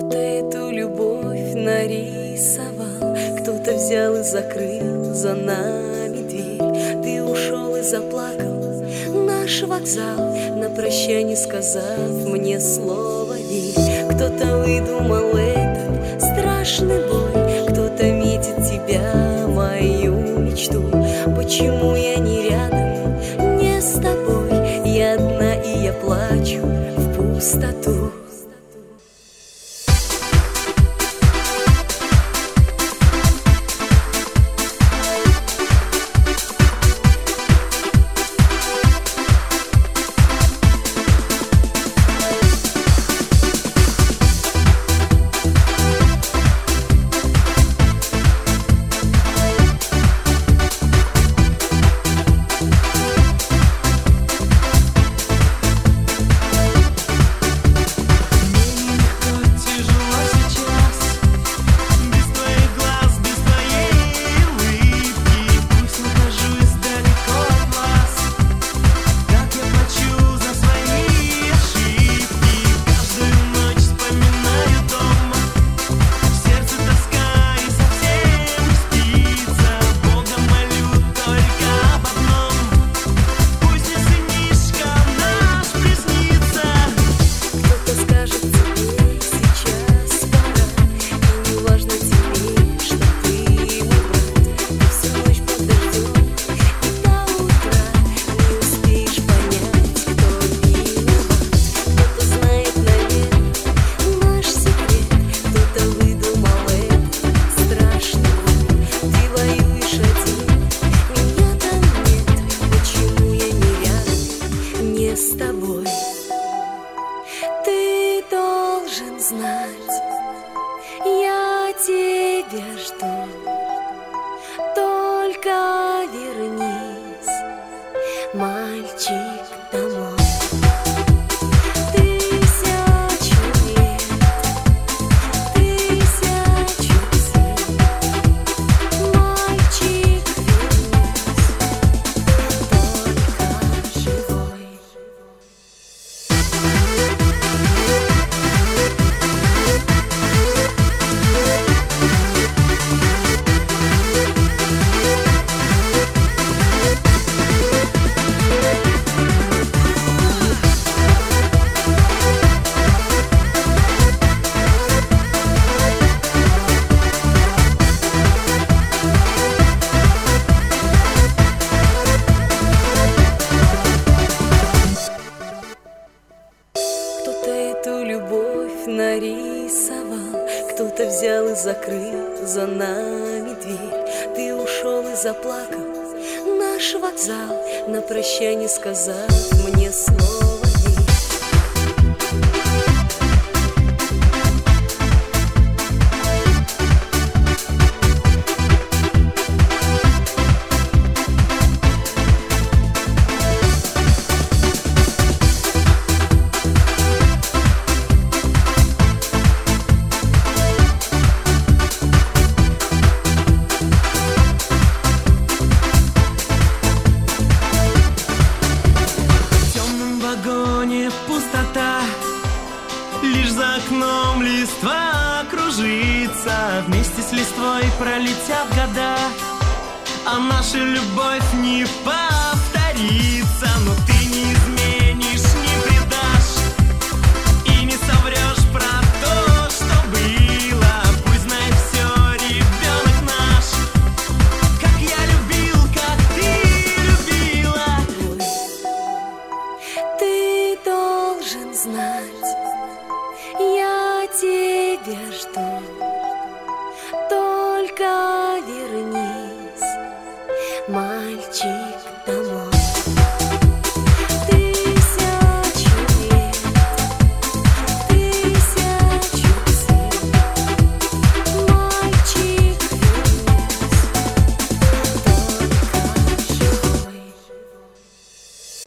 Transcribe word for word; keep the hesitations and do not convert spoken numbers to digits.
Кто-то эту любовь нарисовал, кто-то взял и закрыл за нами дверь. Ты ушел и заплакал наш вокзал, на прощание сказав мне слово «верь». Кто-то выдумал этот страшный бой, кто-то метит тебя, мою мечту. Почему я не рядом, не с тобой? Я одна и я плачу в пустоту. С тобой ты должен знать, я тебя жду. Только вернись, мальчик, домой. Тысячу лет, тысячу зим, мальчик, вернись, только живой. Кто-то эту любовь нарисовал, кто-то взял и закрыл за нами дверь. Ты ушел и заплакал наш вокзал, на прощание сказав мне слово «верь». Пустота, лишь за окном листва кружится, вместе с листвой пролетят года, а наша любовь не повторится. Но ты не изменишь, не предашь и не соврешь про то, что было. Пусть знает все ребенок наш, как я любил, как ты любила. Ты должен знать, я тебя жду. Только вернись, мальчик.